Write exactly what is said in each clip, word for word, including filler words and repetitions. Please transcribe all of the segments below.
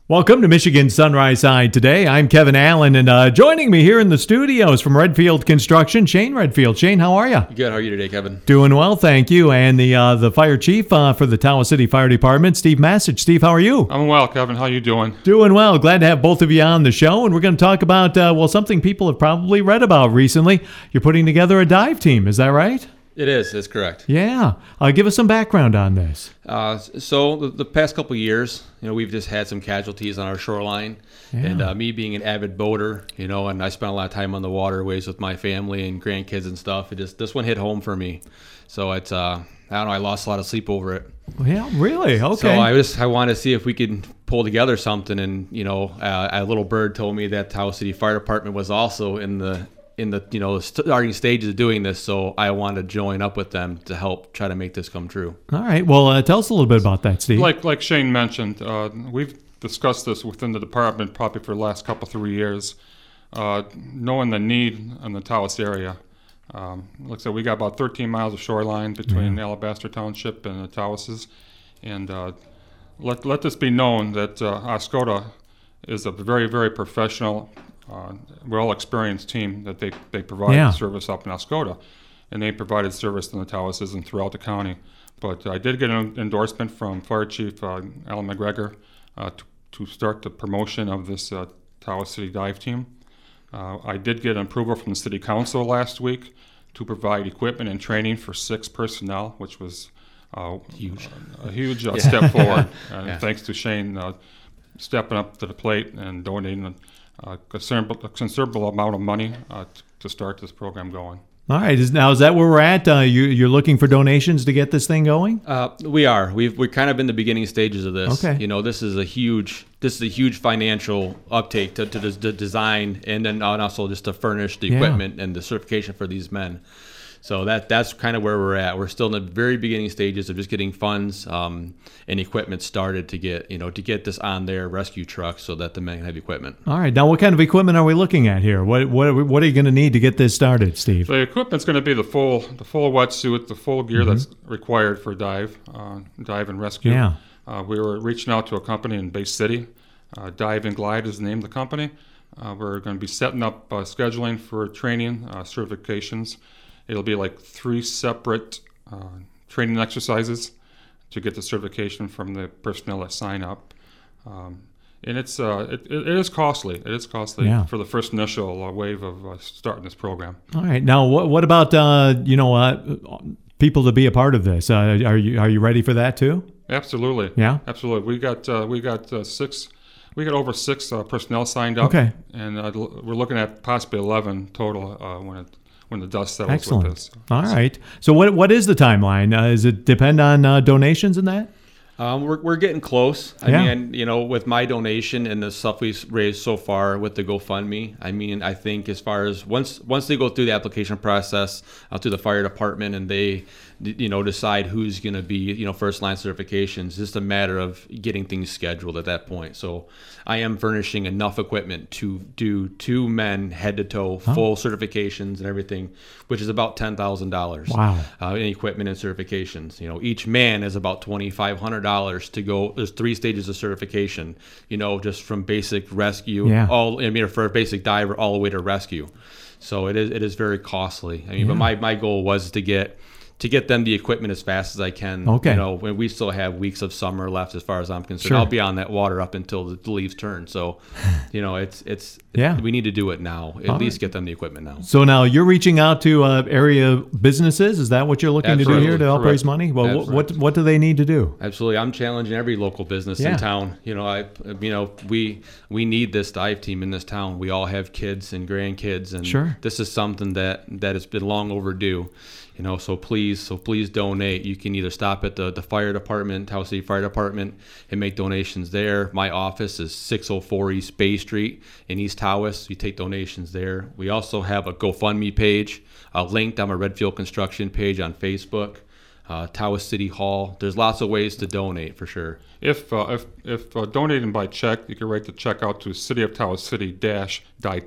Welcome to Michigan Sunrise Side today. I'm Kevin Allen, and uh, joining me here in the studios from Redfield Construction, Shane Redfield. Shane, how are you? Good. How are you today, Kevin? Doing well, thank you. And the uh, the fire chief uh, for the Tawas City Fire Department, Steve Massich. Steve, how are you? I'm well, Kevin. How are you doing? Doing well. Glad to have both of you on the show. And we're going to talk about, uh, well, something people have probably read about recently. You're putting together a dive team. Is that right? It is. That's correct. Yeah. Uh, give us some background on this. Uh, so the, the past couple of years, you know, we've just had some casualties on our shoreline. Yeah. And uh, me being an avid boater, you know, and I spent a lot of time on the waterways with my family and grandkids and stuff. It just this one hit home for me. So it's uh, I don't know. I lost a lot of sleep over it. Yeah, really? Okay. So I just I wanted to see if we could pull together something. And you know, uh, a little bird told me that Tawas City Fire Department was also in the in the you know starting stages of doing this, so I wanted to join up with them to help try to make this come true. All right. Well, uh, tell us a little bit about that, Steve. Like like Shane mentioned, uh, we've discussed this within the department probably for the last couple three years, uh, knowing the need in the Tawas area. Um, like I said, we got about thirteen miles of shoreline between Yeah. Alabaster Township and the Tawases, and uh, let let this be known that uh, Oscoda is a very very professional, Uh, well-experienced team that they, they provide Yeah. service up in Oscoda, and they provided service in the Tawases and throughout the county. But I did get an endorsement from Fire Chief uh, Alan McGregor uh, to, to start the promotion of this uh, Tawas City Dive Team. Uh, I did get an approval from the City Council last week to provide equipment and training for six personnel, which was uh, Huge. a, a huge uh, step forward. And Yeah. thanks to Shane uh, stepping up to the plate and donating a considerable, a considerable amount of money uh, t- to start this program going. All right. Is, now, is that where we're at? Uh, you, you're looking for donations to get this thing going? Uh, we are. We've we're kind of in the beginning stages of this. Okay. You know, this is a huge this is a huge financial uptake to to, des- to design and then also just to furnish the Yeah. equipment and the certification for these men. So that that's kind of where we're at. We're still in the very beginning stages of just getting funds um, and equipment started to get you know to get this on their rescue trucks so that the men can have equipment. All right. Now, what kind of equipment are we looking at here? What what what are you going to need to get this started, Steve? The equipment's going to be the full the full wetsuit, the full gear that's required for dive, uh, dive and rescue. Yeah. Uh, we were reaching out to a company in Bay City. Uh, Dive and Glide is the name of the company. Uh, we're going to be setting up uh, scheduling for training, uh, certifications. It'll be like three separate uh, training exercises to get the certification from the personnel that sign up. Um, and it's uh, it, it is costly. It is costly Yeah. for the first initial uh, wave of uh, starting this program. All right. Now, what what about uh, you know uh, people to be a part of this? Uh, are you are you ready for that too? Absolutely. Yeah? Absolutely. We got uh, we got uh, six. We got over six uh, personnel signed up. Okay. And uh, l- we're looking at possibly eleven total uh, when it when the dust settles Excellent. with this. All right. So, what what is the timeline? Uh, does it depend on uh, donations and that? Um, we're we're getting close. I Yeah. mean, you know, with my donation and the stuff we've raised so far with the GoFundMe, I mean, I think as far as once once they go through the application process out through the fire department and they, you know, decide who's going to be, you know, first line certifications, it's just a matter of getting things scheduled at that point. So I am furnishing enough equipment to do two men head to toe, full certifications and everything, which is about ten thousand dollars. Wow. Uh, in equipment and certifications. You know, each man is about twenty-five hundred dollars to go. There's three stages of certification, you know, just from basic rescue, Yeah. all, I mean, for a basic diver, all the way to rescue. So it is it is very costly. I mean, but my, my goal was to get to get them the equipment as fast as I can. Okay. You know, when we still have weeks of summer left as far as I'm concerned. Sure. I'll be on that water up until the leaves turn. So, you know, it's, it's, Yeah. we need to do it now. At All least right. get them the equipment now. So now you're reaching out to uh, area businesses. Is that what you're looking to do Absolutely. here to help Correct. raise money? Well, what, Absolutely. what what do they need to do? Absolutely, I'm challenging every local business Yeah. in town. You know, I, you know, we we need this dive team in this town. We all have kids and grandkids, and Sure. this is something that that has been long overdue. You know, so please, so please donate. You can either stop at the, the fire department, Tawas City Fire Department, and make donations there. My office is six oh four East Bay Street in East Tawas. We take donations there. We also have a GoFundMe page, uh, linked on my Redfield Construction page on Facebook. Uh, Tawas City Hall. There's lots of ways to donate for sure. If uh, if if uh, donating by check, you can write the check out to City of Tawas City dash dive team.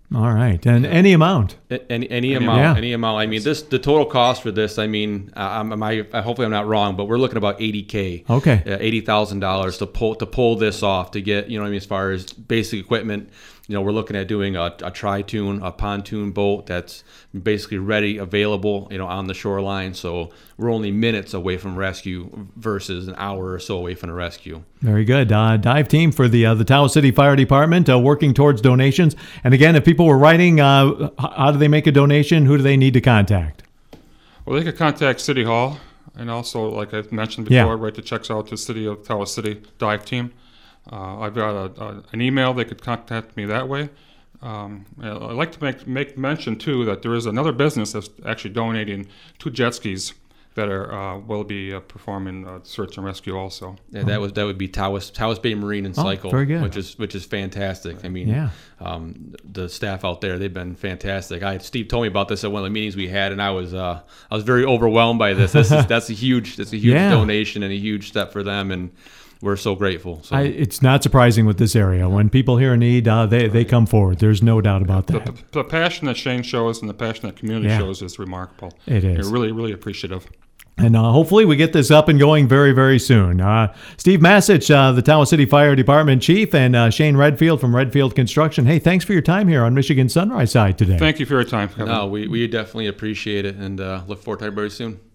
All right. And any amount. A- Any any amount, Yeah. any amount. I mean, this the total cost for this. I mean, uh, I'm, I, I hopefully I'm not wrong, but we're looking about eighty k. Okay. uh, eighty thousand dollars to pull to pull this off to get you know what I mean as far as basic equipment. You know, we're looking at doing a, a tri-tune, a pontoon boat that's basically ready, available, you know, on the shoreline. So we're only minutes away from rescue versus an hour or so away from a rescue. Very good. Uh, dive team for the uh, the Taos City Fire Department uh, working towards donations. And again, if people were writing, uh, h- how do they make a donation? Who do they need to contact? Well, they could contact City Hall, and also, like I mentioned Yeah. before, write the checks out to City of Taos City Dive Team. Uh, I've got a, a, an email. They could contact me that way. Um, I'd like to make make mention too that there is another business that's actually donating two jet skis that are uh, will be uh, performing uh, search and rescue also. Yeah, that was that would be Taos Taos Bay Marine and Oh, Cycle, very good. which is which is fantastic. I mean, Yeah. um, the staff out there, they've been fantastic. I Steve told me about this at one of the meetings we had, and I was uh, I was very overwhelmed by this. This is that's a huge that's a huge Yeah. donation and a huge step for them, and we're so grateful. So I, it's not surprising with this area. When people hear a need, uh, they, they come forward. There's no doubt about The, that. the, the passion that Shane shows and the passion that community Yeah. shows is remarkable. It is. We're really, really appreciative. And uh, hopefully we get this up and going very, very soon. Uh, Steve Masich, uh, the Taos City Fire Department Chief, and uh, Shane Redfield from Redfield Construction. Hey, thanks for your time here on Michigan Sunrise Side today. Thank you for your time, Kevin. no, we, we definitely appreciate it and uh, look forward to everybody soon.